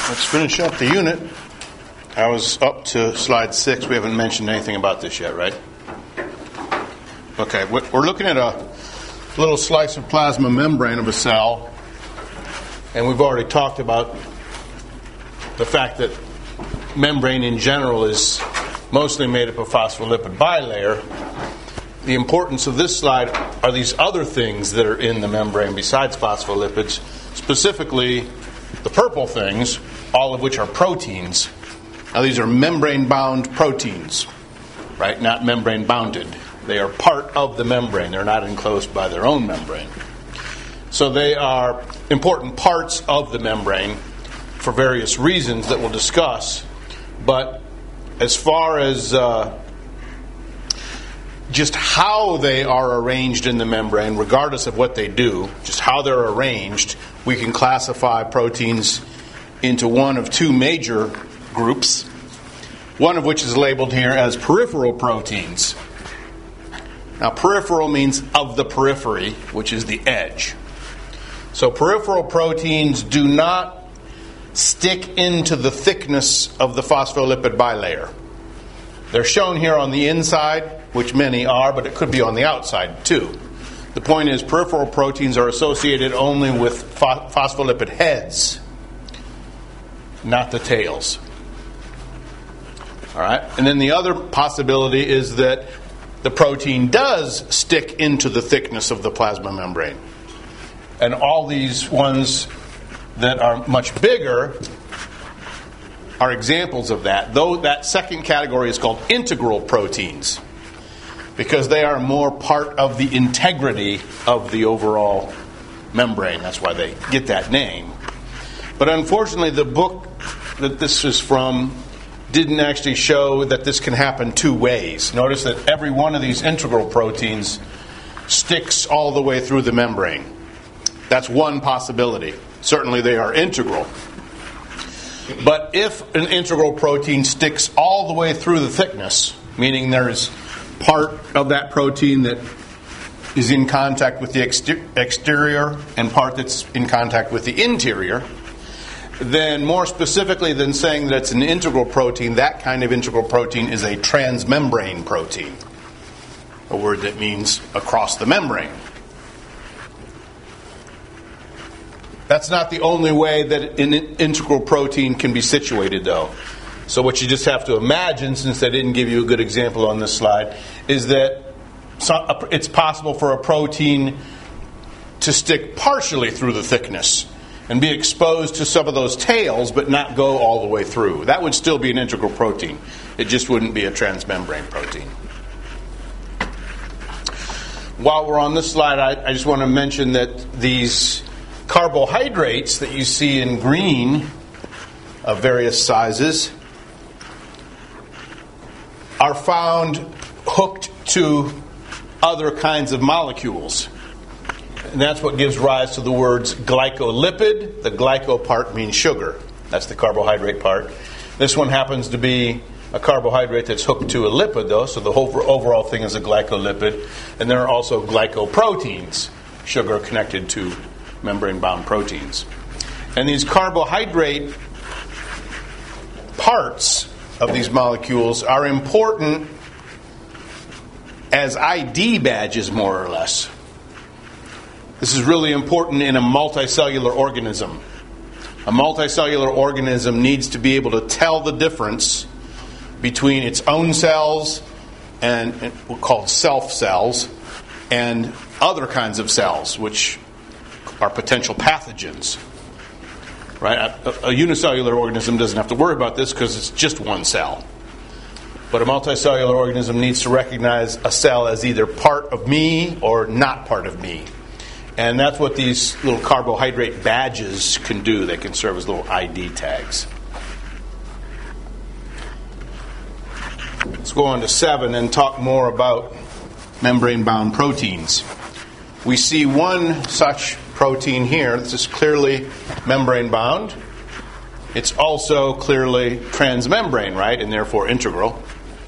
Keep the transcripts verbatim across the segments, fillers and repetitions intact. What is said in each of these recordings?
Let's finish up the unit. I was up to slide six. We haven't mentioned anything about this yet, right? Okay, we're looking at a little slice of plasma membrane of a cell, and we've already talked about the fact that membrane in general is mostly made up of phospholipid bilayer. The importance of this slide are these other things that are in the membrane besides phospholipids, specifically the purple things, all of which are proteins. Now these are membrane-bound proteins, right? Not membrane-bounded. They are part of the membrane. They're not enclosed by their own membrane. So they are important parts of the membrane for various reasons that we'll discuss. But as far as uh, just how they are arranged in the membrane, regardless of what they do, just how they're arranged, we can classify proteins into one of two major groups, one of which is labeled here as peripheral proteins. Now, peripheral means of the periphery, which is the edge. So peripheral proteins do not stick into the thickness of the phospholipid bilayer. They're shown here on the inside, which many are, but it could be on the outside too. The point is, peripheral proteins are associated only with pho- phospholipid heads, not the tails. All right? And then the other possibility is that the protein does stick into the thickness of the plasma membrane. And all these ones that are much bigger are examples of that. Though that second category is called integral proteins, because they are more part of the integrity of the overall membrane. That's why they get that name. But unfortunately, the book that this is from didn't actually show that this can happen two ways. Notice that every one of these integral proteins sticks all the way through the membrane. That's one possibility. Certainly they are integral. But if an integral protein sticks all the way through the thickness, meaning there's part of that protein that is in contact with the exter- exterior and part that's in contact with the interior, then more specifically than saying that it's an integral protein, that kind of integral protein is a transmembrane protein, a word that means across the membrane. That's not the only way that an integral protein can be situated, though. So what you just have to imagine, since I didn't give you a good example on this slide, is that it's possible for a protein to stick partially through the thickness and be exposed to some of those tails, but not go all the way through. That would still be an integral protein. It just wouldn't be a transmembrane protein. While we're on this slide, I, I just want to mention that these carbohydrates that you see in green of various sizes are found hooked to other kinds of molecules. And that's what gives rise to the words glycolipid. The glyco part means sugar. That's the carbohydrate part. This one happens to be a carbohydrate that's hooked to a lipid, though, so the whole overall thing is a glycolipid. And there are also glycoproteins, sugar connected to membrane-bound proteins. And these carbohydrate parts of these molecules are important as I D badges, more or less. This is really important in a multicellular organism. A multicellular organism needs to be able to tell the difference between its own cells and, and called self cells and other kinds of cells, which are potential pathogens. Right? A, a unicellular organism doesn't have to worry about this because it's just one cell. But a multicellular organism needs to recognize a cell as either part of me or not part of me. And that's what these little carbohydrate badges can do. They can serve as little I D tags. Let's go on to seven and talk more about membrane-bound proteins. We see one such protein here. This is clearly membrane-bound. It's also clearly transmembrane, right, and therefore integral.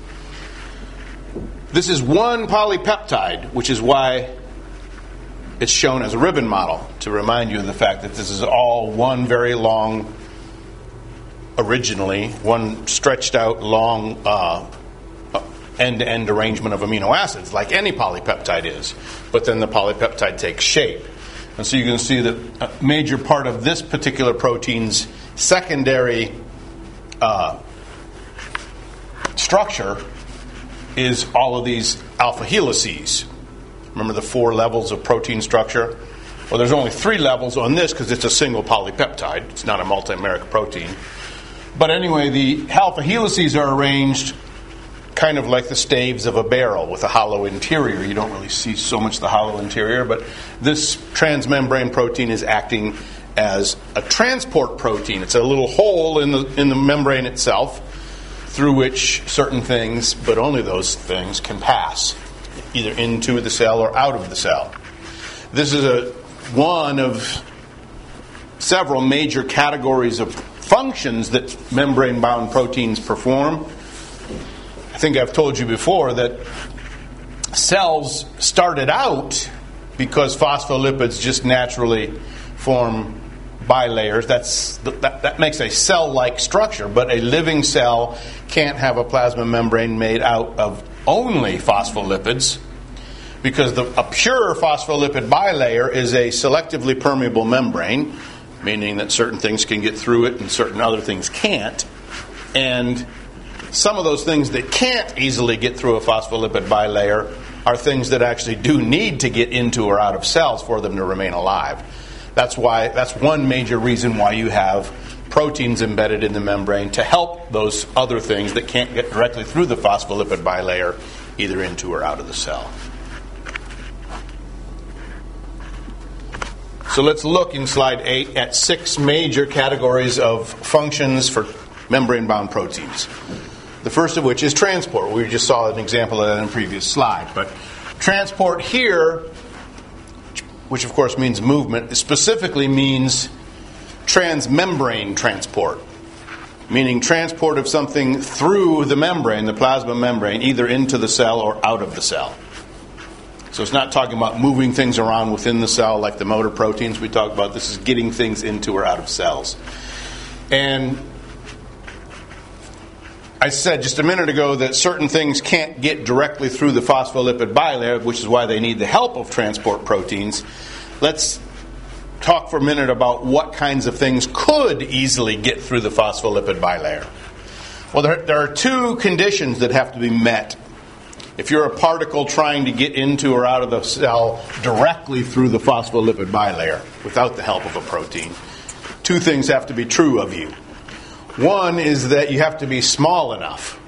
This is one polypeptide, which is why it's shown as a ribbon model, to remind you of the fact that this is all one very long originally one stretched out long uh, end-to-end arrangement of amino acids, like any polypeptide is. But then the polypeptide takes shape. And so you can see that a major part of this particular protein's secondary uh, structure is all of these alpha helices. Remember the four levels of protein structure? Well, there's only three levels on this because it's a single polypeptide. It's not a multimeric protein. But anyway, the alpha helices are arranged kind of like the staves of a barrel with a hollow interior. You don't really see so much the hollow interior, but this transmembrane protein is acting as a transport protein. It's a little hole in the in the membrane itself through which certain things, but only those things, can pass, either into the cell or out of the cell. This is a one of several major categories of functions that membrane-bound proteins perform. I think I've told you before that cells started out because phospholipids just naturally form bilayers. That's that, that makes a cell-like structure, but a living cell can't have a plasma membrane made out of only phospholipids, because the, a pure phospholipid bilayer is a selectively permeable membrane, meaning that certain things can get through it and certain other things can't. And some of those things that can't easily get through a phospholipid bilayer are things that actually do need to get into or out of cells for them to remain alive. That's why that's one major reason why you have proteins embedded in the membrane to help those other things that can't get directly through the phospholipid bilayer either into or out of the cell. So let's look in slide eight at six major categories of functions for membrane-bound proteins. The first of which is transport. We just saw an example of that in a previous slide. But transport here, which of course means movement, specifically means transmembrane transport, meaning transport of something through the membrane, the plasma membrane, either into the cell or out of the cell. So it's not talking about moving things around within the cell like the motor proteins we talked about. This is getting things into or out of cells. And I said just a minute ago that certain things can't get directly through the phospholipid bilayer, which is why they need the help of transport proteins. Let's talk for a minute about what kinds of things could easily get through the phospholipid bilayer. Well, there, there are two conditions that have to be met. If you're a particle trying to get into or out of the cell directly through the phospholipid bilayer without the help of a protein, two things have to be true of you. One is that you have to be small enough.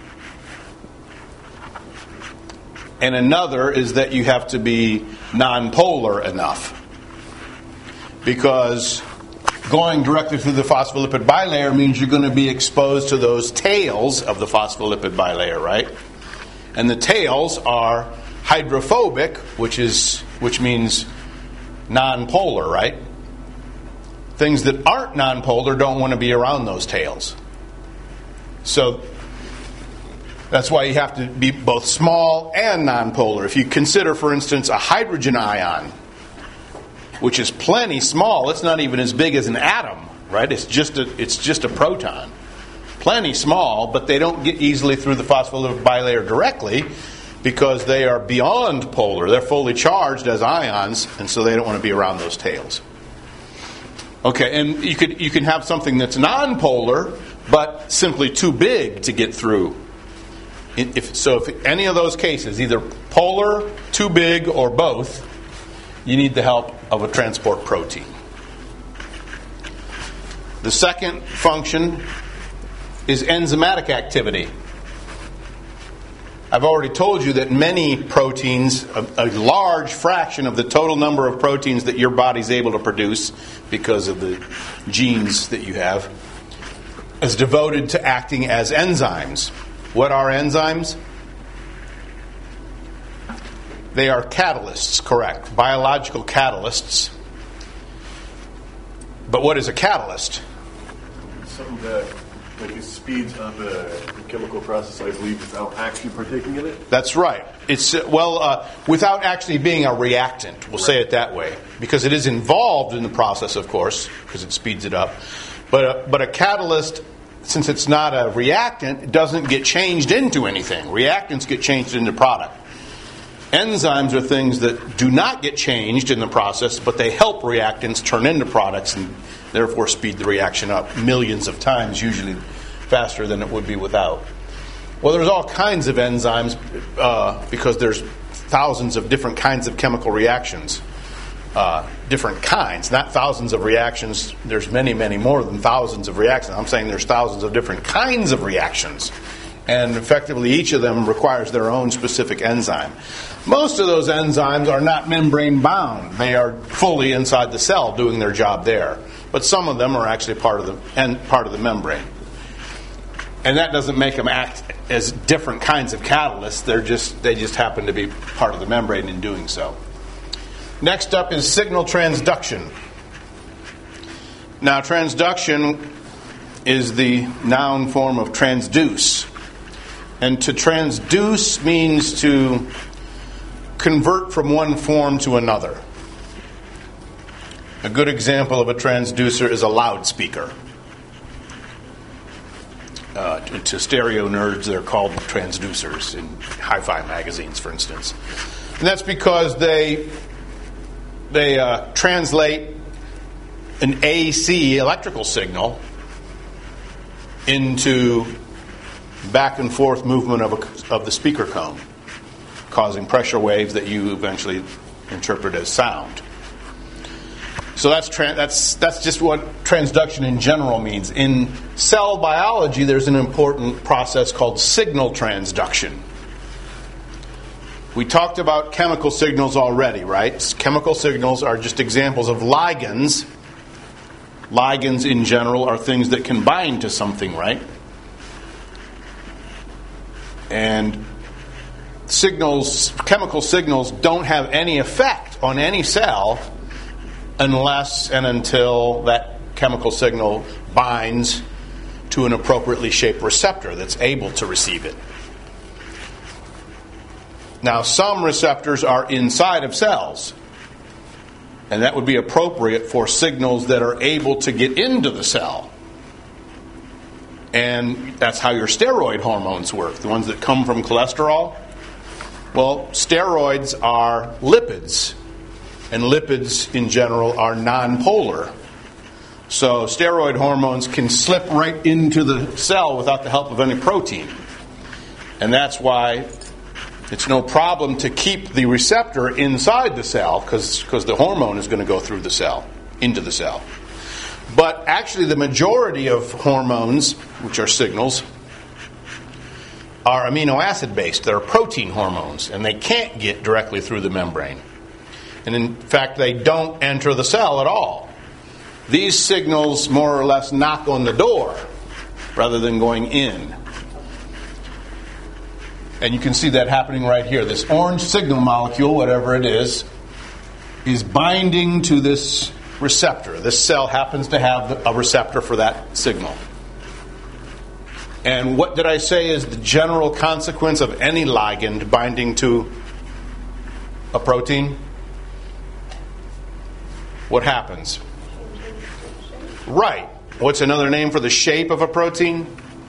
And another is that you have to be nonpolar enough. Because going directly through the phospholipid bilayer means you're going to be exposed to those tails of the phospholipid bilayer, right? And the tails are hydrophobic, which is which means nonpolar, right? Things that aren't nonpolar don't want to be around those tails. So that's why you have to be both small and nonpolar. If you consider, for instance, a hydrogen ion, which is plenty small, it's not even as big as an atom, right? It's just a, it's just a proton. Plenty small, but they don't get easily through the phospholipid bilayer directly because they are beyond polar. They're fully charged as ions, and so they don't want to be around those tails. Okay, and you could you can have something that's nonpolar, but simply too big to get through. If, so if any of those cases, either polar, too big, or both, you need the help of a transport protein. The second function is enzymatic activity. I've already told you that many proteins, a, a large fraction of the total number of proteins that your body's able to produce because of the genes that you have, is devoted to acting as enzymes. What are enzymes? They are catalysts, correct. Biological catalysts. But what is a catalyst? Something that like it speeds up a chemical process, I believe, without actually partaking in it? That's right. It's uh, well, uh, without actually being a reactant, we'll right. say it that way. Because it is involved in the process, of course, because it speeds it up. But, uh, but a catalyst since it's not a reactant, it doesn't get changed into anything. Reactants get changed into product. Enzymes are things that do not get changed in the process, but they help reactants turn into products and therefore speed the reaction up millions of times, usually faster than it would be without. Well, there's all kinds of enzymes uh, because there's thousands of different kinds of chemical reactions. Uh, different kinds, not thousands of reactions. There's many, many more than thousands of reactions. I'm saying there's thousands of different kinds of reactions. And effectively, each of them requires their own specific enzyme. Most of those enzymes are not membrane bound. They are fully inside the cell doing their job there. But some of them are actually part of the and part of the membrane. And that doesn't make them act as different kinds of catalysts. They're just they just happen to be part of the membrane in doing so. Next up is signal transduction. Now, transduction is the noun form of transduce. And to transduce means to convert from one form to another. A good example of a transducer is a loudspeaker. Uh, to stereo nerds, they're called transducers in hi-fi magazines, for instance. And that's because they they uh, translate an A C electrical signal into back and forth movement of, a, of the speaker cone, causing pressure waves that you eventually interpret as sound. So that's tra- that's that's just what transduction in general means. In cell biology, there's an important process called signal transduction. We talked about chemical signals already, right? Chemical signals are just examples of ligands. Ligands in general are things that can bind to something, right? And signals, chemical signals don't have any effect on any cell unless and until that chemical signal binds to an appropriately shaped receptor that's able to receive it. Now, some receptors are inside of cells, and that would be appropriate for signals that are able to get into the cell. And that's how your steroid hormones work, the ones that come from cholesterol. Well, steroids are lipids, and lipids in general are nonpolar. So steroid hormones can slip right into the cell without the help of any protein. And that's why it's no problem to keep the receptor inside the cell, because because the hormone is going to go through the cell, into the cell. But actually the majority of hormones, which are signals, are amino acid based. They're protein hormones, and they can't get directly through the membrane. And in fact, they don't enter the cell at all. These signals more or less knock on the door rather than going in. And you can see that happening right here. This orange signal molecule, whatever it is, is binding to this receptor. This cell happens to have a receptor for that signal. And what did I say is the general consequence of any ligand binding to a protein? What happens? Right. What's another name for the shape of a protein?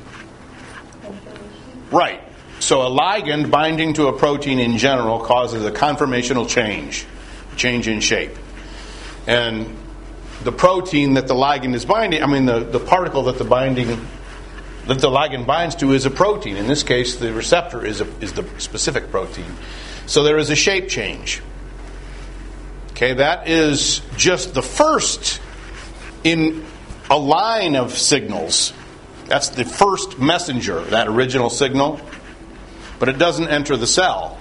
Right. So a ligand binding to a protein in general causes a conformational change, change in shape. And the protein that the ligand is binding, I mean the, the particle that the binding that the ligand binds to is a protein. In this case, the receptor is a, is the specific protein. So there is a shape change. Okay, that is just the first in a line of signals. That's the first messenger, that original signal. But it doesn't enter the cell.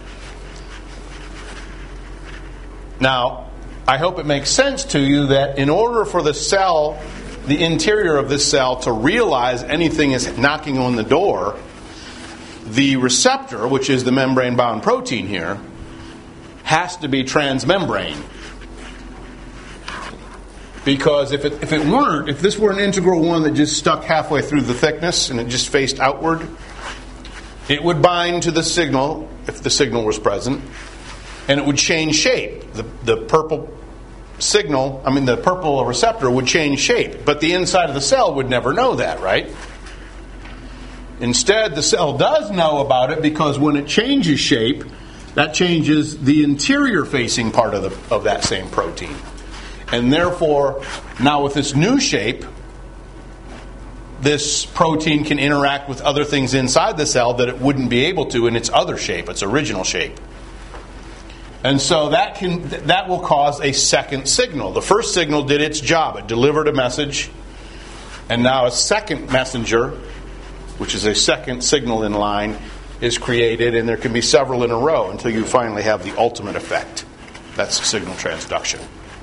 Now, I hope it makes sense to you that in order for the cell, the interior of this cell, to realize anything is knocking on the door, the receptor, which is the membrane-bound protein here, has to be transmembrane. Because if it if it weren't, if this were an integral one that just stuck halfway through the thickness and it just faced outward, it would bind to the signal, if the signal was present, and it would change shape. The, the purple signal, I mean the purple receptor would change shape, but the inside of the cell would never know that, right? Instead, the cell does know about it because when it changes shape, that changes the interior facing part of the of that same protein. And therefore, now with this new shape, this protein can interact with other things inside the cell that it wouldn't be able to in its other shape, its original shape. And so that can that will cause a second signal. The first signal did its job. It delivered a message. And now a second messenger, which is a second signal in line, is created, and there can be several in a row until you finally have the ultimate effect. That's signal transduction.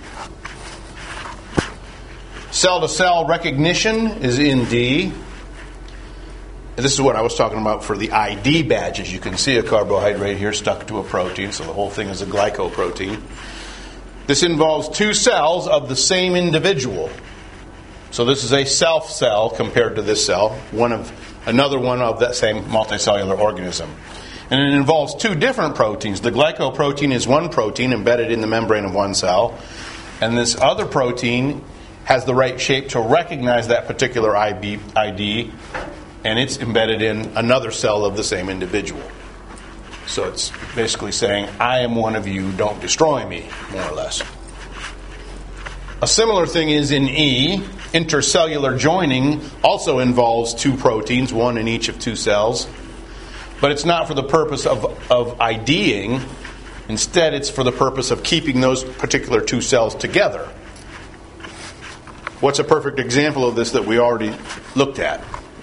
Cell-to-cell recognition is in D. This is what I was talking about for the I D badges. You can see a carbohydrate here stuck to a protein, so the whole thing is a glycoprotein. This involves two cells of the same individual. So this is a self cell compared to this cell, one of another one of that same multicellular organism. And it involves two different proteins. The glycoprotein is one protein embedded in the membrane of one cell, and this other protein has the right shape to recognize that particular I D, and it's embedded in another cell of the same individual. So it's basically saying, I am one of you, don't destroy me, more or less. A similar thing is in E. Intercellular joining also involves two proteins, one in each of two cells. But it's not for the purpose of, of IDing. Instead, it's for the purpose of keeping those particular two cells together. What's a perfect example of this that we already looked at?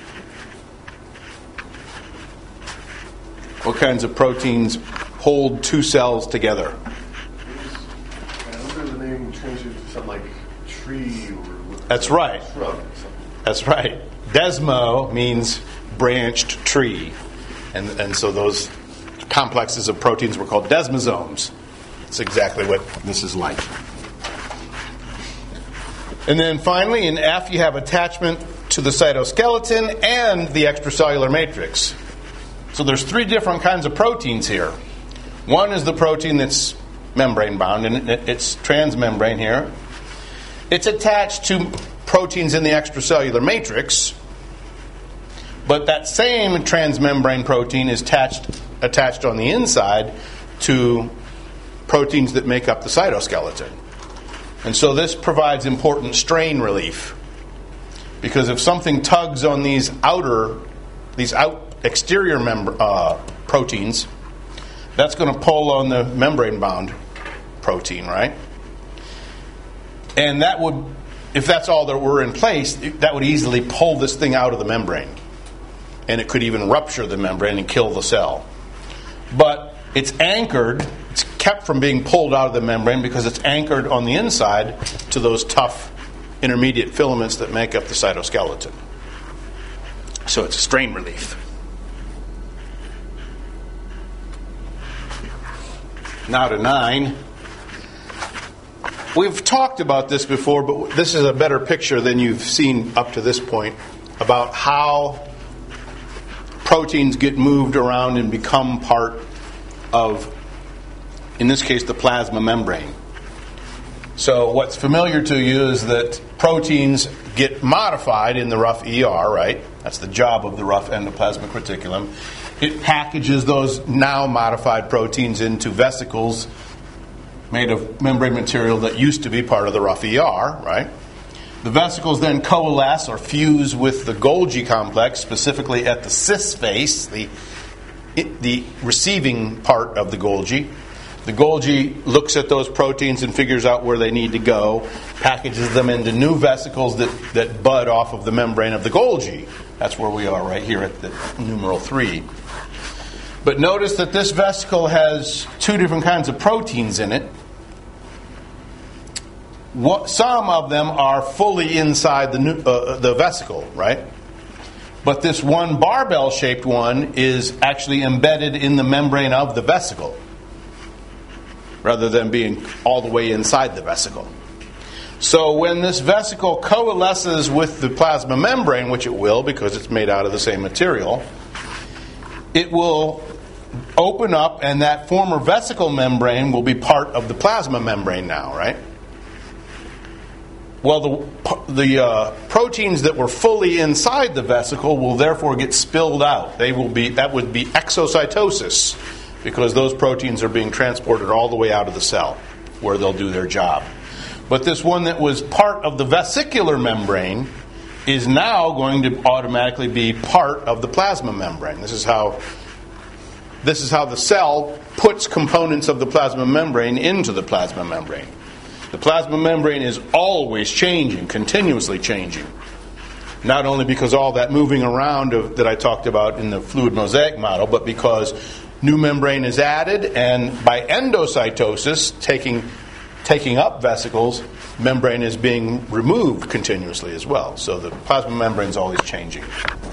What kinds of proteins hold two cells together? I remember the name changed to something like tree or That's right. shrub or something. That's right. Desmo means branched tree. And and so those complexes of proteins were called desmosomes. That's exactly what this is like. And then finally, in F, you have attachment to the cytoskeleton and the extracellular matrix. So there's three different kinds of proteins here. One is the protein that's membrane bound, and it's transmembrane here. It's attached to proteins in the extracellular matrix, but that same transmembrane protein is attached, attached on the inside to proteins that make up the cytoskeleton. And so this provides important strain relief, because if something tugs on these outer, these out exterior member, uh, proteins, that's going to pull on the membrane-bound protein, right? And that would, if that's all that were in place, that would easily pull this thing out of the membrane. And it could even rupture the membrane and kill the cell. But it's anchored, it's kept from being pulled out of the membrane because it's anchored on the inside to those tough intermediate filaments that make up the cytoskeleton. So it's a strain relief. Now to nine. We've talked about this before, but this is a better picture than you've seen up to this point about how proteins get moved around and become part of, in this case, the plasma membrane. So what's familiar to you is that proteins get modified in the rough E R, right? That's the job of the rough endoplasmic reticulum. It packages those now modified proteins into vesicles made of membrane material that used to be part of the rough E R, right? The vesicles then coalesce or fuse with the Golgi complex, specifically at the cis face, the, the receiving part of the Golgi. The Golgi looks at those proteins and figures out where they need to go, packages them into new vesicles that, that bud off of the membrane of the Golgi. That's where we are right here at the numeral three. But notice that this vesicle has two different kinds of proteins in it. What, some of them are fully inside the, uh, the vesicle, right? But this one barbell-shaped one is actually embedded in the membrane of the vesicle, rather than being all the way inside the vesicle. So when this vesicle coalesces with the plasma membrane, which it will because it's made out of the same material, it will open up, and that former vesicle membrane will be part of the plasma membrane now, right? well, the the uh, proteins that were fully inside the vesicle will therefore get spilled out. They will be that would be exocytosis, because those proteins are being transported all the way out of the cell, where they'll do their job. But this one that was part of the vesicular membrane is now going to automatically be part of the plasma membrane. This is how this is how the cell puts components of the plasma membrane into the plasma membrane. The plasma membrane is always changing, continuously changing. Not only because all that moving around of, that I talked about in the fluid mosaic model, but because new membrane is added, and by endocytosis, taking taking up vesicles, membrane is being removed continuously as well. So the plasma membrane is always changing.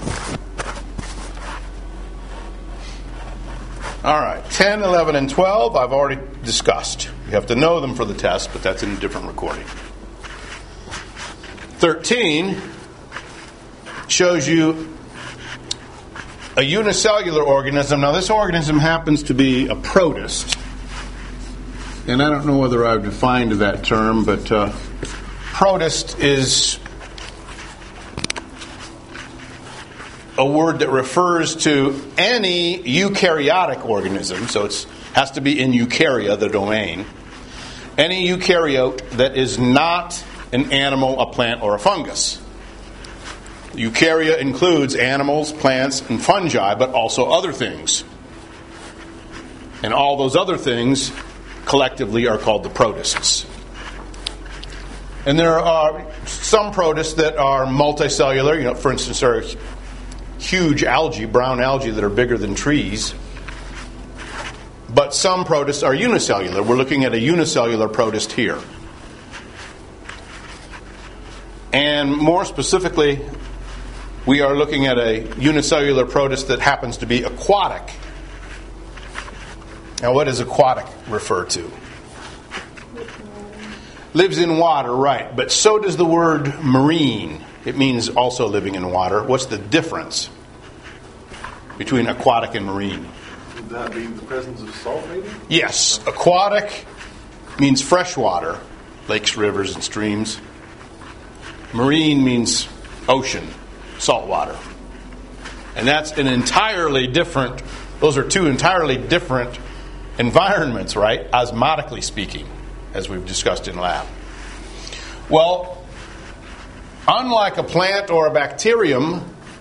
All right, ten, eleven, and twelve I've already discussed. You have to know them for the test, but that's in a different recording. thirteen shows you a unicellular organism. Now, this organism happens to be a protist. And I don't know whether I've defined that term, but uh, protist is a word that refers to any eukaryotic organism. So it has to be in eukarya, the domain. Any eukaryote that is not an animal, a plant, or a fungus. Eukarya includes animals, plants, and fungi, but also other things. And all those other things collectively are called the protists. And there are some protists that are multicellular. You know, for instance, there are huge algae, brown algae, that are bigger than trees. But some protists are unicellular. We're looking at a unicellular protist here. And more specifically, we are looking at a unicellular protist that happens to be aquatic. Now, what does aquatic refer to? Lives in water, right. But so does the word marine. It means also living in water. What's the difference between aquatic and marine? Would that mean the presence of salt, maybe? Yes. Aquatic means freshwater, lakes, rivers, and streams. Marine means ocean, salt water. And that's an entirely different, those are two entirely different environments, right? Osmotically speaking, as we've discussed in lab. Well, unlike a plant or a bacterium,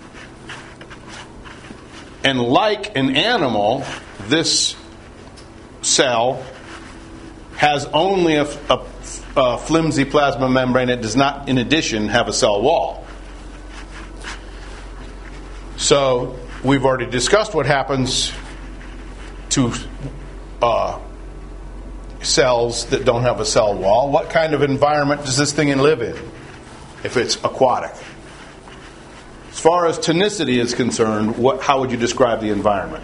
and like an animal, this cell has only a, a, a flimsy plasma membrane. It does not, in addition, have a cell wall. So we've already discussed what happens to uh, cells that don't have a cell wall. What kind of environment does this thing live in if it's aquatic? As far as tonicity is concerned, what, how would you describe the environment?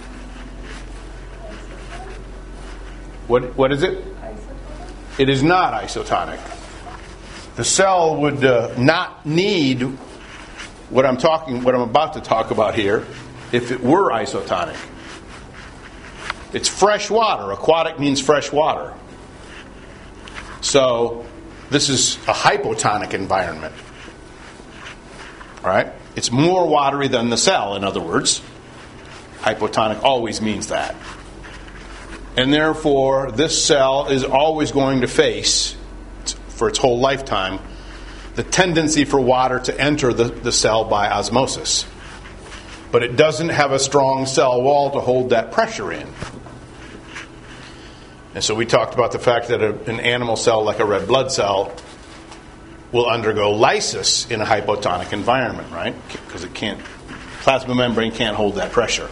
What what is it? It is not isotonic. The cell would uh, not need what I'm talking, what I'm about to talk about here, if it were isotonic. It's fresh water. Aquatic means fresh water. So this is a hypotonic environment. All right? It's more watery than the cell, in other words. Hypotonic always means that. And therefore, this cell is always going to face, for its whole lifetime, the tendency for water to enter the, the cell by osmosis. But it doesn't have a strong cell wall to hold that pressure in. And so we talked about the fact that a, an animal cell, like a red blood cell, will undergo lysis in a hypotonic environment, right? Because it can't, plasma membrane can't hold that pressure.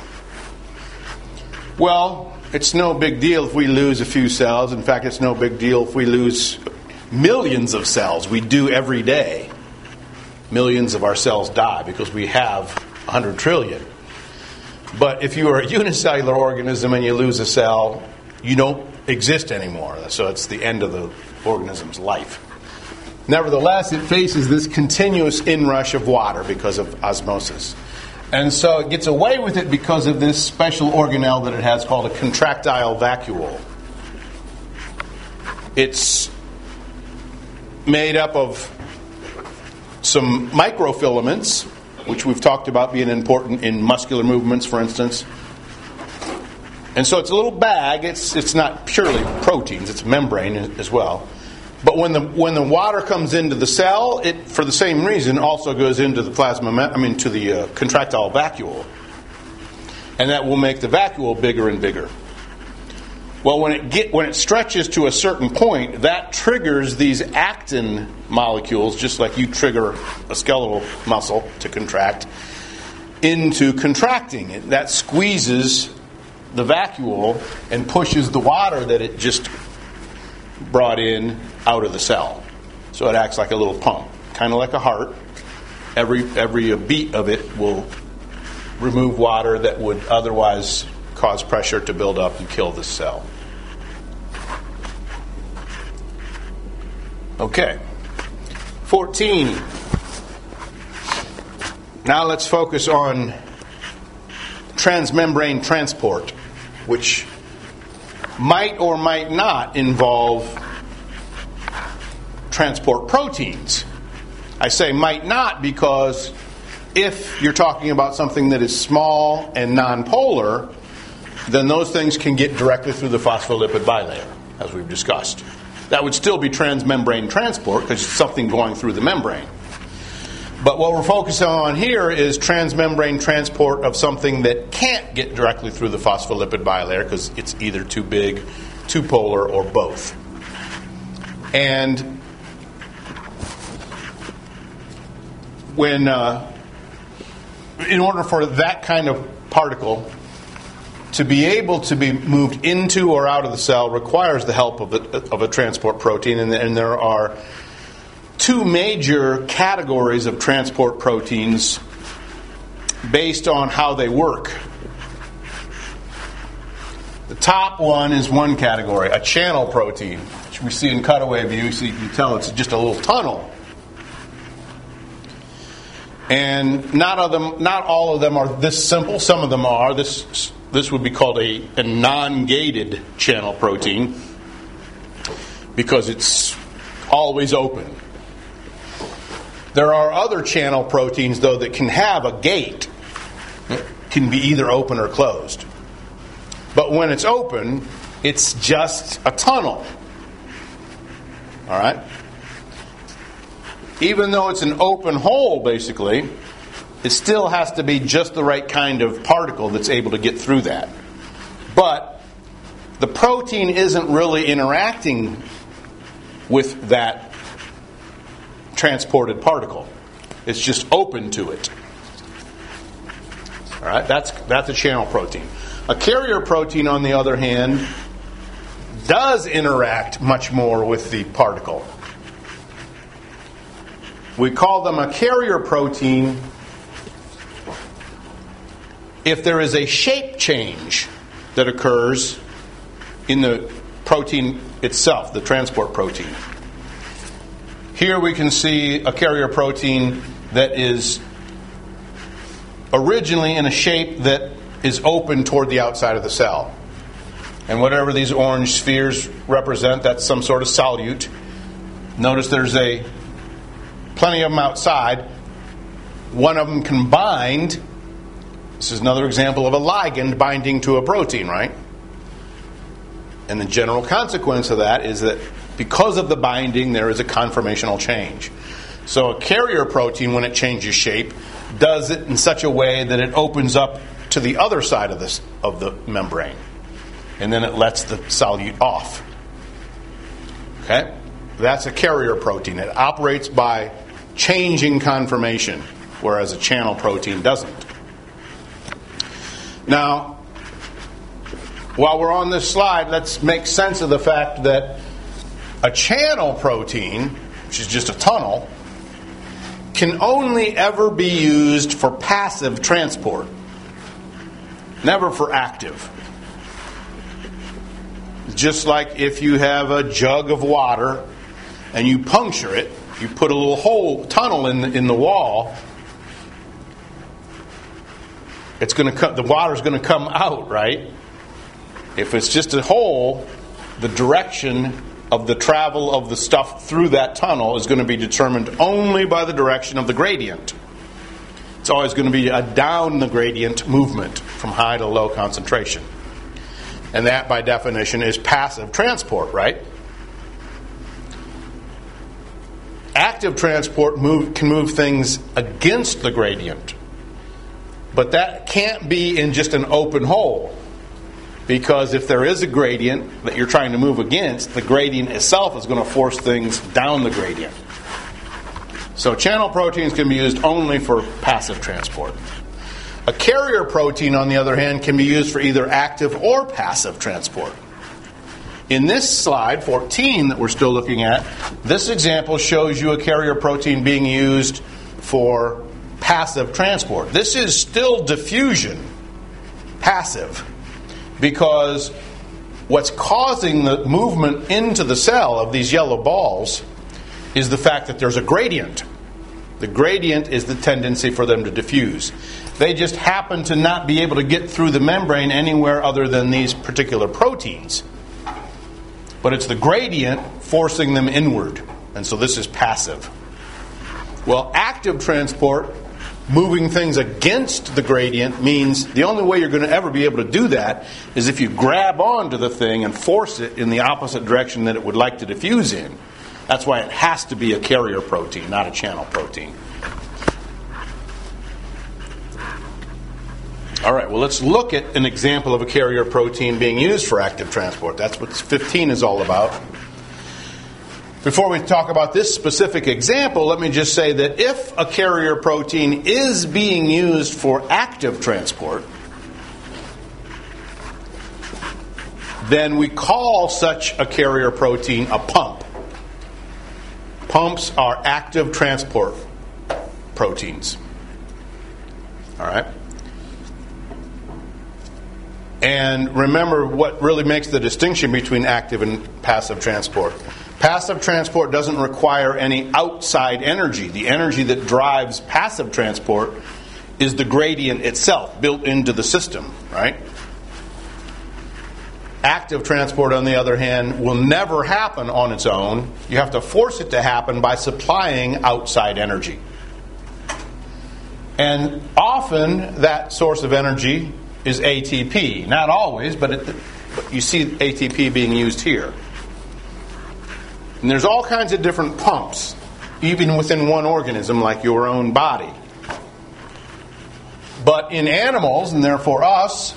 Well, it's no big deal if we lose a few cells. In fact, it's no big deal if we lose millions of cells. We do every day. Millions of our cells die because we have one hundred trillion. But if you are a unicellular organism and you lose a cell, you don't exist anymore. So it's the end of the organism's life. Nevertheless, it faces this continuous inrush of water because of osmosis. And so it gets away with it because of this special organelle that it has called a contractile vacuole. It's made up of some microfilaments, which we've talked about being important in muscular movements, for instance. And so it's a little bag. It's it's not purely proteins. It's membrane as well. But when the when the water comes into the cell, it, for the same reason, also goes into the plasma. I mean, to the uh, contractile vacuole, and that will make the vacuole bigger and bigger. Well, when it get when it stretches to a certain point, that triggers these actin molecules, just like you trigger a skeletal muscle to contract, into contracting. That squeezes the vacuole and pushes the water that it just brought in out of the cell. So it acts like a little pump, kind of like a heart. Every every beat of it will remove water that would otherwise cause pressure to build up and kill the cell. Okay. fourteen. Now let's focus on transmembrane transport, which might or might not involve transport proteins. I say might not because if you're talking about something that is small and nonpolar, then those things can get directly through the phospholipid bilayer, as we've discussed. That would still be transmembrane transport because it's something going through the membrane. But what we're focusing on here is transmembrane transport of something that can't get directly through the phospholipid bilayer because it's either too big, too polar, or both. And when, uh, in order for that kind of particle to be able to be moved into or out of the cell requires the help of a, of a transport protein, and, and there are two major categories of transport proteins based on how they work. The top one is one category, a channel protein, which we see in cutaway view, so you can tell it's just a little tunnel. And not of them, not all of them are this simple. Some of them are. This this would be called a, a non-gated channel protein because it's always open. There are other channel proteins, though, that can have a gate. It can be either open or closed. But when it's open, it's just a tunnel. All right? Even though it's an open hole, basically, it still has to be just the right kind of particle that's able to get through that. But the protein isn't really interacting with that transported particle. It's just open to it. All right, that's that's a channel protein. A carrier protein, on the other hand, does interact much more with the particle. We call them a carrier protein if there is a shape change that occurs in the protein itself, the transport protein. Here we can see a carrier protein that is originally in a shape that is open toward the outside of the cell. And whatever these orange spheres represent, that's some sort of solute. Notice there's a plenty of them outside. One of them can bind. This is another example of a ligand binding to a protein, right? And the general consequence of that is that because of the binding, there is a conformational change. So a carrier protein, when it changes shape, does it in such a way that it opens up to the other side of this of the membrane. And then it lets the solute off. Okay? That's a carrier protein. It operates by changing conformation, whereas a channel protein doesn't. Now, while we're on this slide, let's make sense of the fact that a channel protein, which is just a tunnel, can only ever be used for passive transport, never for active. Just like if you have a jug of water and you puncture it, you put a little hole, tunnel in the, in the wall, it's going to come, the water's going to come out, right? If it's just a hole, the direction of the travel of the stuff through that tunnel is going to be determined only by the direction of the gradient. It's always going to be a down the gradient movement from high to low concentration. And that, by definition, is passive transport, right? Active transport move, can move things against the gradient. But that can't be in just an open hole. Because if there is a gradient that you're trying to move against, the gradient itself is going to force things down the gradient. So channel proteins can be used only for passive transport. A carrier protein, on the other hand, can be used for either active or passive transport. In this slide, fourteen, that we're still looking at, this example shows you a carrier protein being used for passive transport. This is still diffusion, passive, because what's causing the movement into the cell of these yellow balls is the fact that there's a gradient. The gradient is the tendency for them to diffuse. They just happen to not be able to get through the membrane anywhere other than these particular proteins. But it's the gradient forcing them inward. And so this is passive. Well, active transport, moving things against the gradient, means the only way you're going to ever be able to do that is if you grab onto the thing and force it in the opposite direction that it would like to diffuse in. That's why it has to be a carrier protein, not a channel protein. All right, well, let's look at an example of a carrier protein being used for active transport. That's what fifteen is all about. Before we talk about this specific example, let me just say that if a carrier protein is being used for active transport, then we call such a carrier protein a pump. Pumps are active transport proteins. All right? And remember what really makes the distinction between active and passive transport. Passive transport doesn't require any outside energy. The energy that drives passive transport is the gradient itself built into the system, right? Active transport, on the other hand, will never happen on its own. You have to force it to happen by supplying outside energy. And often that source of energy is A T P. Not always, but, it, but you see A T P being used here. And there's all kinds of different pumps, even within one organism, like your own body. But in animals, and therefore us,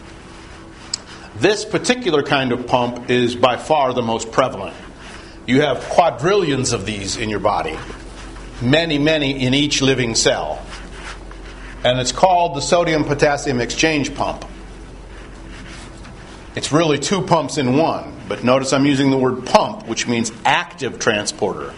this particular kind of pump is by far the most prevalent. You have quadrillions of these in your body. Many, many in each living cell. And it's called the sodium-potassium exchange pump. It's really two pumps in one. But notice I'm using the word pump, which means active transporter.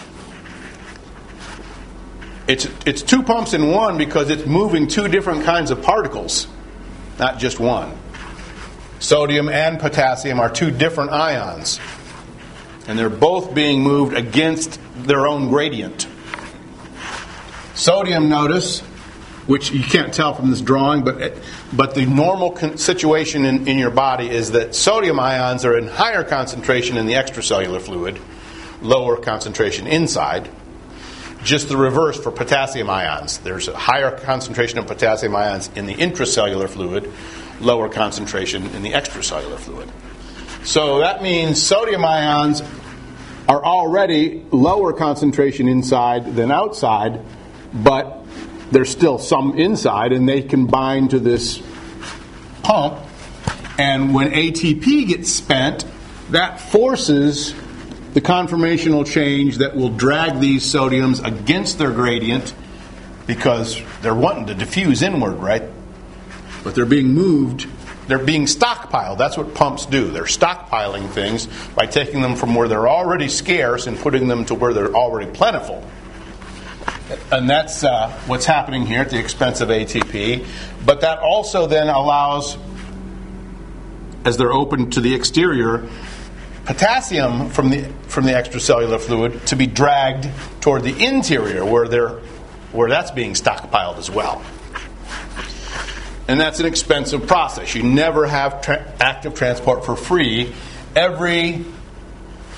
It's, it's two pumps in one because it's moving two different kinds of particles, not just one. Sodium and potassium are two different ions. And they're both being moved against their own gradient. Sodium, notice, which you can't tell from this drawing, but but the normal con- situation in, in your body is that sodium ions are in higher concentration in the extracellular fluid, lower concentration inside. Just the reverse for potassium ions. There's a higher concentration of potassium ions in the intracellular fluid, lower concentration in the extracellular fluid. So that means sodium ions are already lower concentration inside than outside, but there's still some inside, and they can bind to this pump. And when A T P gets spent, that forces the conformational change that will drag these sodiums against their gradient because they're wanting to diffuse inward, right? But they're being moved, they're being stockpiled. That's what pumps do. They're stockpiling things by taking them from where they're already scarce and putting them to where they're already plentiful. And that's uh, what's happening here at the expense of A T P. But that also then allows, as they're open to the exterior, potassium from the from the extracellular fluid to be dragged toward the interior where they're where that's being stockpiled as well. And that's an expensive process. You never have tra- active transport for free. Every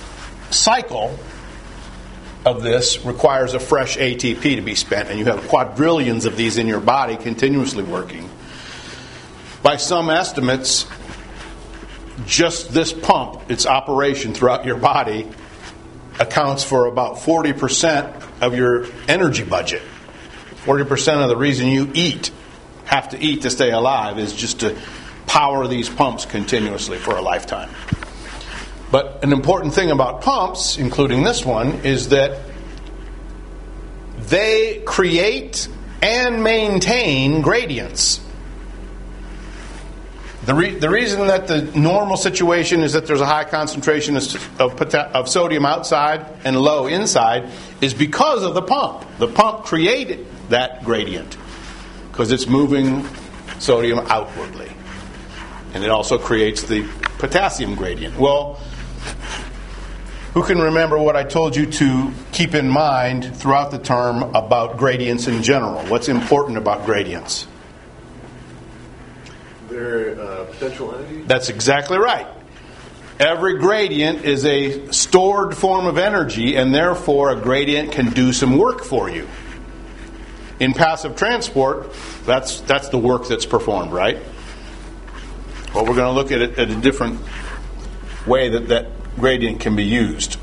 cycle of this requires a fresh A T P to be spent, and you have quadrillions of these in your body continuously working. By some estimates, just this pump, its operation throughout your body, accounts for about forty percent of your energy budget. forty percent of the reason you eat, have to eat to stay alive, is just to power these pumps continuously for a lifetime. But an important thing about pumps, including this one, is that they create and maintain gradients. The, re- the reason that the normal situation is that there's a high concentration of, of, pota- of sodium outside and low inside is because of the pump. The pump created that gradient because it's moving sodium outwardly. And it also creates the potassium gradient. Well, who can remember what I told you to keep in mind throughout the term about gradients in general? What's important about gradients? Their uh, potential energy? That's exactly right. Every gradient is a stored form of energy, and therefore a gradient can do some work for you. In passive transport, that's that's the work that's performed, right? Well, we're going to look at it at a different way that that gradient can be used.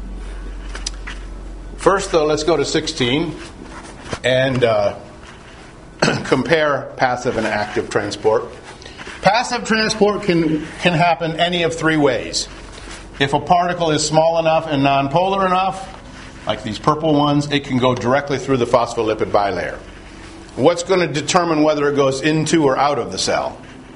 First, though, let's go to sixteen and uh, compare passive and active transport. Passive transport can, can happen any of three ways. If a particle is small enough and nonpolar enough, like these purple ones, it can go directly through the phospholipid bilayer. What's going to determine whether it goes into or out of the cell?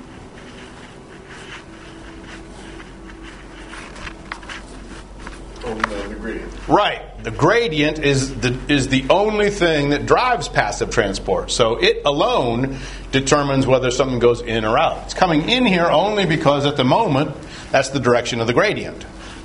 Oh, no, the gradient. Right. The gradient is the is the only thing that drives passive transport. So it alone determines whether something goes in or out. It's coming in here only because at the moment that's the direction of the gradient.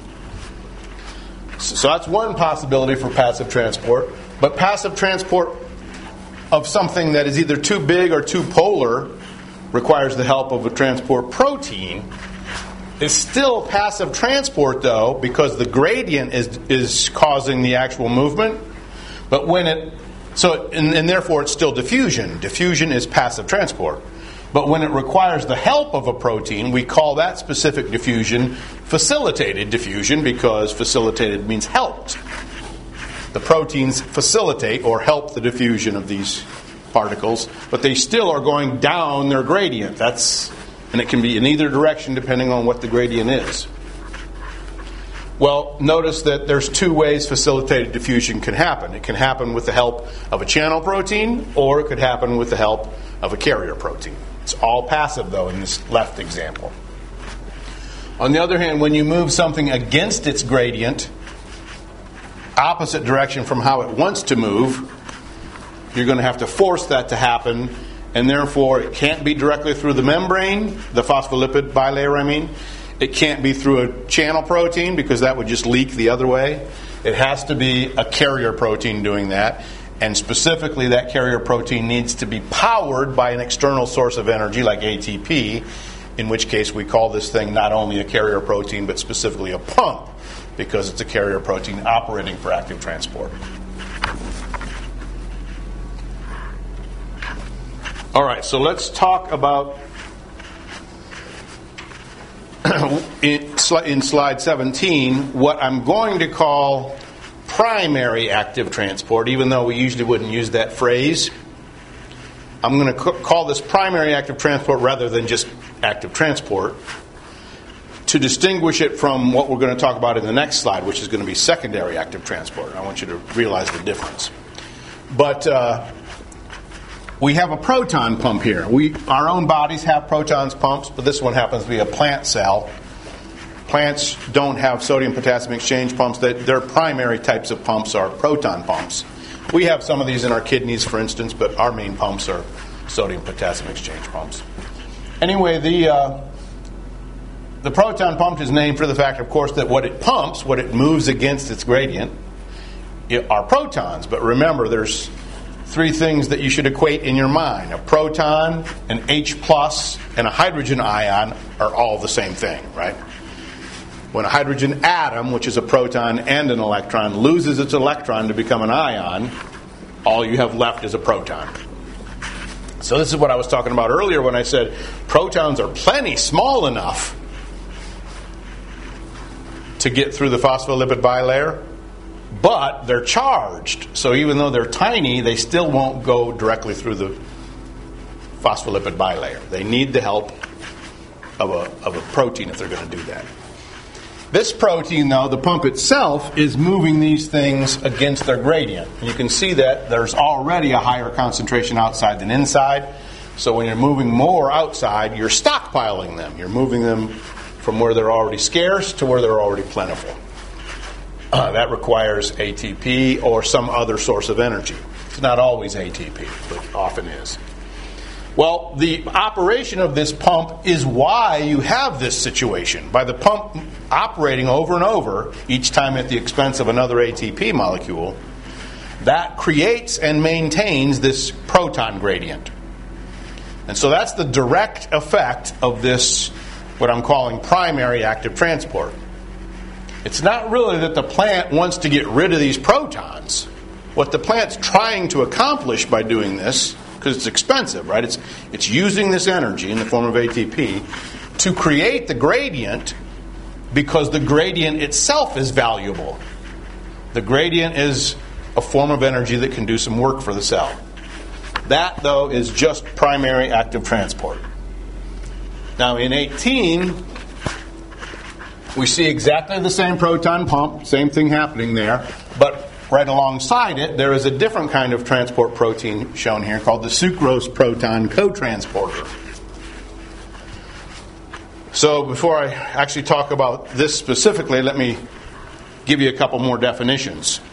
So that's one possibility for passive transport. But passive transport of something that is either too big or too polar requires the help of a transport protein. It's still passive transport, though, because the gradient is is causing the actual movement. But when it so and, and therefore it's still diffusion. Diffusion is passive transport. But when it requires the help of a protein, we call that specific diffusion facilitated diffusion, because facilitated means helped. The proteins facilitate or help the diffusion of these particles, but they still are going down their gradient. That's And it can be in either direction depending on what the gradient is. Well, notice that there's two ways facilitated diffusion can happen. It can happen with the help of a channel protein, or it could happen with the help of a carrier protein. It's all passive, though, in this left example. On the other hand, when you move something against its gradient, opposite direction from how it wants to move, you're going to have to force that to happen. And therefore, it can't be directly through the membrane, the phospholipid bilayer, I mean. It can't be through a channel protein, because that would just leak the other way. It has to be a carrier protein doing that. And specifically, that carrier protein needs to be powered by an external source of energy, like A T P, in which case we call this thing not only a carrier protein, but specifically a pump, because it's a carrier protein operating for active transport. All right, so let's talk about, in, in slide seventeen, what I'm going to call primary active transport, even though we usually wouldn't use that phrase. I'm going to call this primary active transport rather than just active transport, to distinguish it from what we're going to talk about in the next slide, which is going to be secondary active transport. I want you to realize the difference. But uh, we have a proton pump here. We, our own bodies have protons pumps, but this one happens to be a plant cell. Plants don't have sodium-potassium exchange pumps. Their primary types of pumps are proton pumps. We have some of these in our kidneys, for instance, but our main pumps are sodium-potassium exchange pumps. Anyway, the uh, the proton pump is named for the fact, of course, that what it pumps, what it moves against its gradient, are protons. But remember, there's three things that you should equate in your mind. A proton, an H plus, and a hydrogen ion are all the same thing, right? When a hydrogen atom, which is a proton and an electron, loses its electron to become an ion, all you have left is a proton. So this is what I was talking about earlier when I said protons are plenty small enough to get through the phospholipid bilayer, but they're charged. So even though they're tiny, they still won't go directly through the phospholipid bilayer. They need the help of a, of a protein if they're going to do that. This protein, though, the pump itself, is moving these things against their gradient. And you can see that there's already a higher concentration outside than inside. So when you're moving more outside, you're stockpiling them. You're moving them from where they're already scarce to where they're already plentiful. Uh, that requires A T P or some other source of energy. It's not always A T P, but often is. Well, the operation of this pump is why you have this situation. By the pump operating over and over, each time at the expense of another A T P molecule, that creates and maintains this proton gradient. And so that's the direct effect of this, what I'm calling primary active transport. It's not really that the plant wants to get rid of these protons. What the plant's trying to accomplish by doing this, because it's expensive, right? It's it's using this energy in the form of A T P to create the gradient, because the gradient itself is valuable. The gradient is a form of energy that can do some work for the cell. That, though, is just primary active transport. Now, in eighteen, we see exactly the same proton pump, same thing happening there, but right alongside it, there is a different kind of transport protein shown here called the sucrose proton cotransporter. So before I actually talk about this specifically, let me give you a couple more definitions.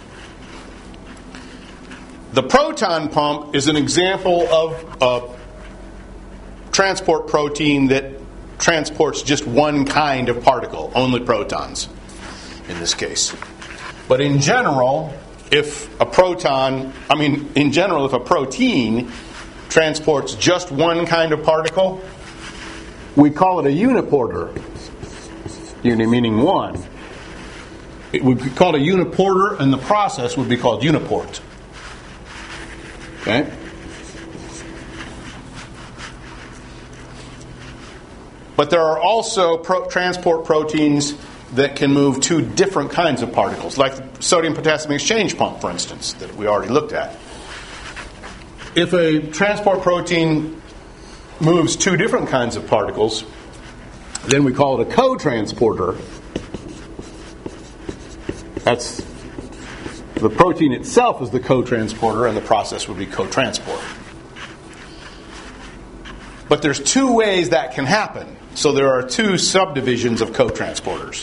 The proton pump is an example of a transport protein that transports just one kind of particle, only protons in this case. But in general, if a proton, I mean, in general, if a protein transports just one kind of particle, we call it a uniporter. Uni meaning one. It would be called a uniporter, and the process would be called uniport. Okay? But there are also pro- transport proteins that can move two different kinds of particles, like the sodium-potassium exchange pump, for instance, that we already looked at. If a transport protein moves two different kinds of particles, then we call it a cotransporter. That's the protein itself is the cotransporter, and the process would be cotransport. But there's two ways that can happen. So there are two subdivisions of cotransporters.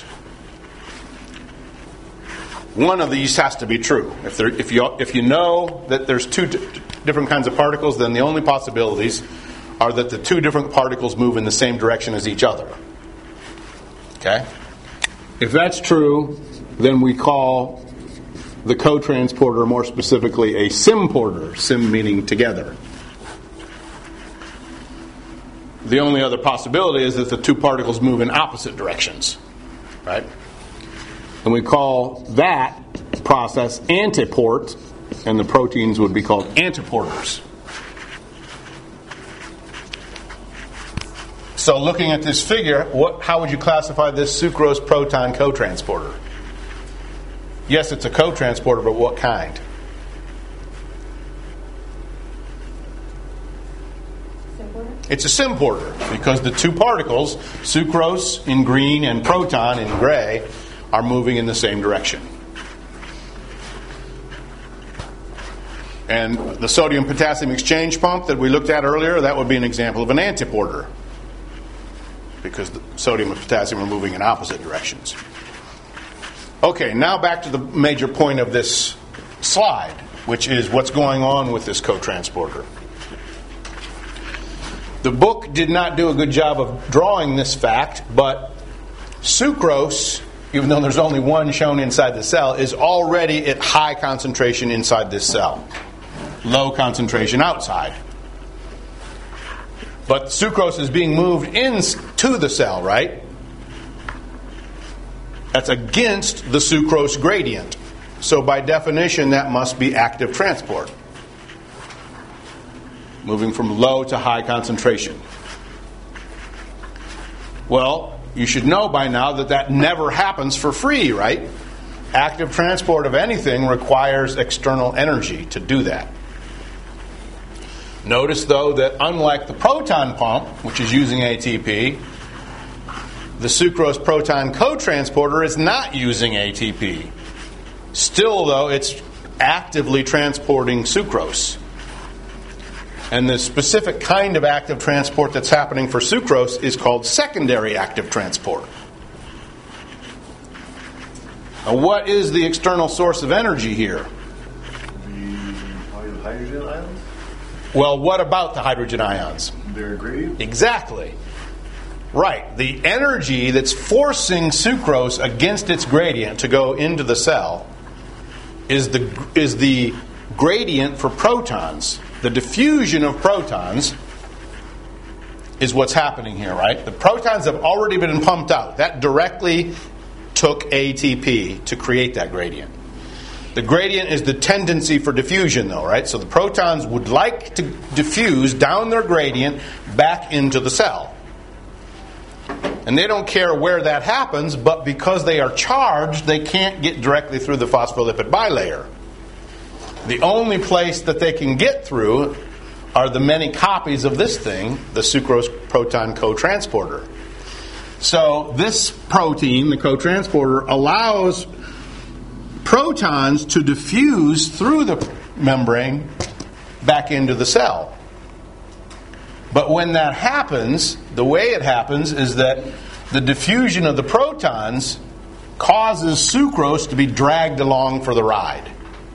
One of these has to be true. If there, if you if you know that there's two d- different kinds of particles, then the only possibilities are that the two different particles move in the same direction as each other. Okay? If that's true, then we call the cotransporter more specifically a symporter. Sim meaning together. The only other possibility is that the two particles move in opposite directions, right? And we call that process antiport, and the proteins would be called antiporters. So looking at this figure, what, how would you classify this sucrose proton cotransporter? Yes, it's a cotransporter, but what kind? It's a symporter, because the two particles, sucrose in green and proton in gray, are moving in the same direction. And the sodium-potassium exchange pump that we looked at earlier, that would be an example of an antiporter, because the sodium and potassium are moving in opposite directions. Okay, now back to the major point of this slide, which is what's going on with this cotransporter. The book did not do a good job of drawing this fact, but sucrose, even though there's only one shown inside the cell, is already at high concentration inside this cell. Low concentration outside. But sucrose is being moved into the cell, right? That's against the sucrose gradient. So by definition, that must be active transport. Moving from low to high concentration. Well, you should know by now that that never happens for free, right? Active transport of anything requires external energy to do that. Notice, though, that unlike the proton pump, which is using A T P, the sucrose proton cotransporter is not using A T P. Still, though, it's actively transporting sucrose. And the specific kind of active transport that's happening for sucrose is called secondary active transport. Now, what is the external source of energy here? The hydrogen ions? Well, what about the hydrogen ions? Their gradient? Exactly. Right. The energy that's forcing sucrose against its gradient to go into the cell is the is the gradient for protons. The diffusion of protons is what's happening here, right? The protons have already been pumped out. That directly took A T P to create that gradient. The gradient is the tendency for diffusion, though, right? So the protons would like to diffuse down their gradient back into the cell. And they don't care where that happens, but because they are charged, they can't get directly through the phospholipid bilayer. The only place that they can get through are the many copies of this thing, the sucrose proton cotransporter. So this protein, the cotransporter, allows protons to diffuse through the membrane back into the cell. But when that happens, the way it happens is that the diffusion of the protons causes sucrose to be dragged along for the ride.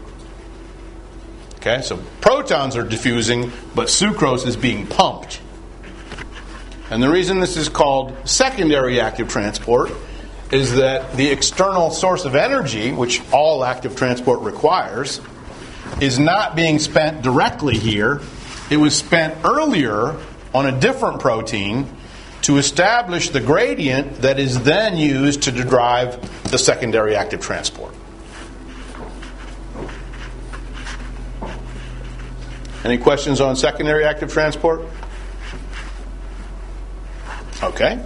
Okay, so protons are diffusing, but sucrose is being pumped. And the reason this is called secondary active transport is that the external source of energy, which all active transport requires, is not being spent directly here. It was spent earlier on a different protein to establish the gradient that is then used to derive the secondary active transport. Any questions on secondary active transport? Okay.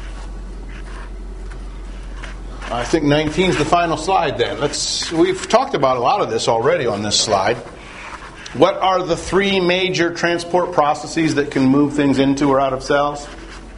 I think nineteen is the final slide then. Let's. We've talked about a lot of this already on this slide. What are the three major transport processes that can move things into or out of cells?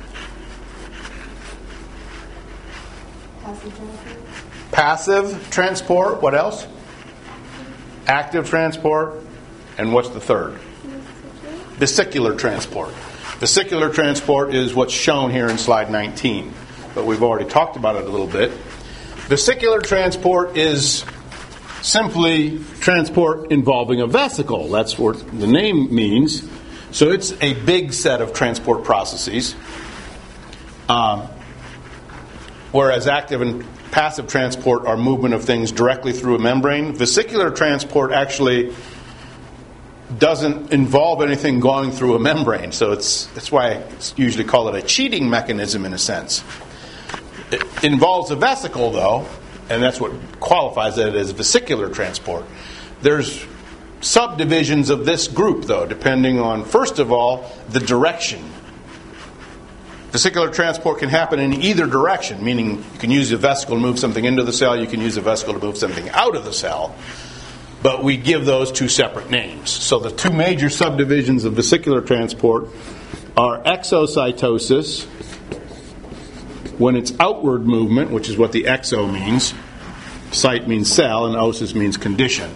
Passive transport. Passive transport. What else? Active transport. And what's the third? Vesicular transport. Vesicular transport is what's shown here in slide nineteen, but we've already talked about it a little bit. Vesicular transport is simply transport involving a vesicle. That's what the name means. So it's a big set of transport processes. Um, whereas active and passive transport are movement of things directly through a membrane. Vesicular transport actually doesn't involve anything going through a membrane. So it's that's why I usually call it a cheating mechanism in a sense. It involves a vesicle, though, and that's what qualifies it as vesicular transport. There's subdivisions of this group, though, depending on, first of all, the direction. Vesicular transport can happen in either direction, meaning you can use a vesicle to move something into the cell, you can use a vesicle to move something out of the cell, but we give those two separate names. So the two major subdivisions of vesicular transport are exocytosis, when it's outward movement, which is what the exo means. Cyte means cell, and osis means condition.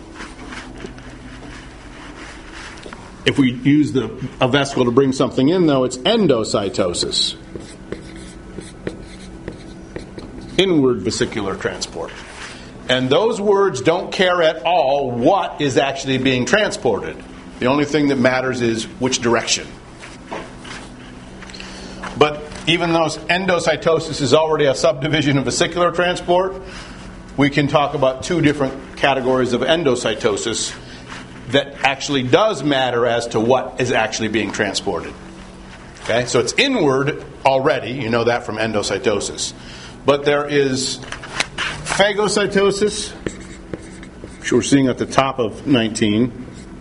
If we use the, a vesicle to bring something in, though, it's endocytosis. Inward vesicular transport. And those words don't care at all what is actually being transported. The only thing that matters is which direction. But even though endocytosis is already a subdivision of vesicular transport, we can talk about two different categories of endocytosis that actually does matter as to what is actually being transported. Okay, so it's inward already, you know that from endocytosis. But there is phagocytosis, which we're seeing at the top of nineteen.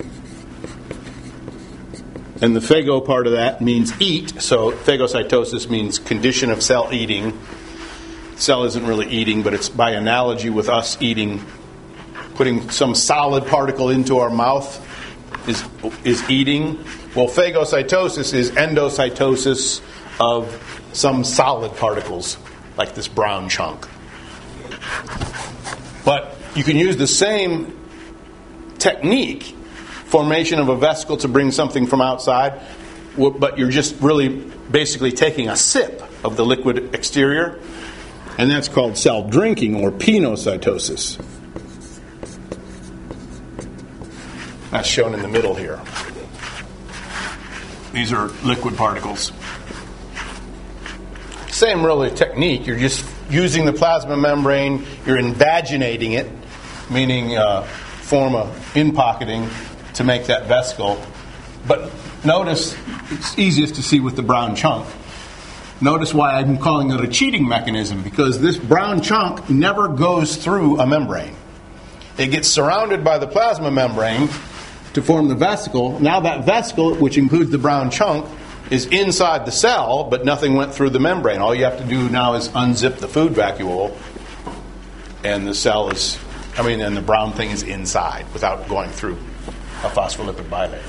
And the phago part of that means eat, so phagocytosis means condition of cell eating. Cell isn't really eating, but it's by analogy with us eating. Putting some solid particle into our mouth is is eating. Well, phagocytosis is endocytosis of some solid particles, like this brown chunk. But you can use the same technique, formation of a vesicle to bring something from outside, but you're just really basically taking a sip of the liquid exterior, and that's called cell drinking or pinocytosis. That's shown in the middle here. These are liquid particles. Same really technique. You're just using the plasma membrane. You're invaginating it, meaning uh, form a in-pocketing to make that vesicle. But notice, it's easiest to see with the brown chunk. Notice why I'm calling it a cheating mechanism, because this brown chunk never goes through a membrane. It gets surrounded by the plasma membrane to form the vesicle. Now that vesicle, which includes the brown chunk, is inside the cell, but nothing went through the membrane. All you have to do now is unzip the food vacuole, and the cell is, I mean, and the brown thing is inside without going through a phospholipid bilayer.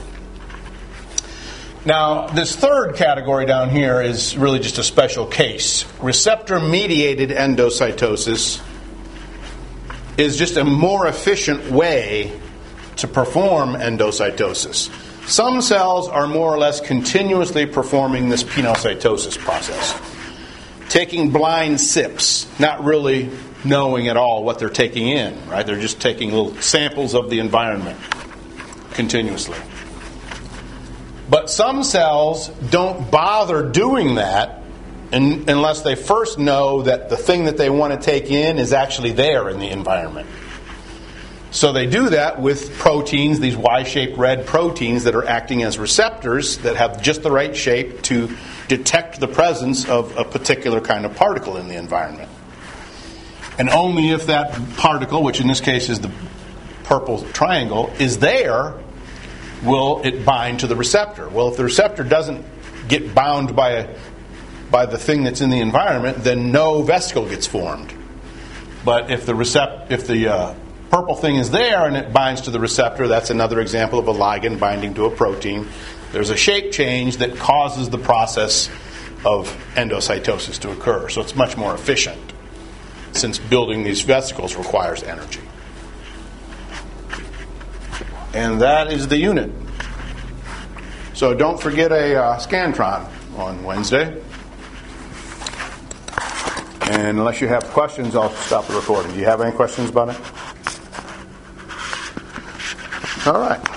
Now, this third category down here is really just a special case. Receptor-mediated endocytosis is just a more efficient way to perform endocytosis. Some cells are more or less continuously performing this pinocytosis process, taking blind sips, not really knowing at all what they're taking in, right? They're just taking little samples of the environment continuously. But some cells don't bother doing that in, unless they first know that the thing that they want to take in is actually there in the environment. So they do that with proteins, these Y-shaped red proteins that are acting as receptors that have just the right shape to detect the presence of a particular kind of particle in the environment. And only if that particle, which in this case is the purple triangle, is there, will it bind to the receptor. Well, if the receptor doesn't get bound by a, by the thing that's in the environment, then no vesicle gets formed. But if the recept, if the uh, purple thing is there and it binds to the receptor, that's another example of a ligand binding to a protein. There's a shape change that causes the process of endocytosis to occur. So it's much more efficient, since building these vesicles requires energy. And that is the unit. So don't forget a uh, Scantron on Wednesday. And unless you have questions, I'll stop the recording. Do you have any questions about it? All right.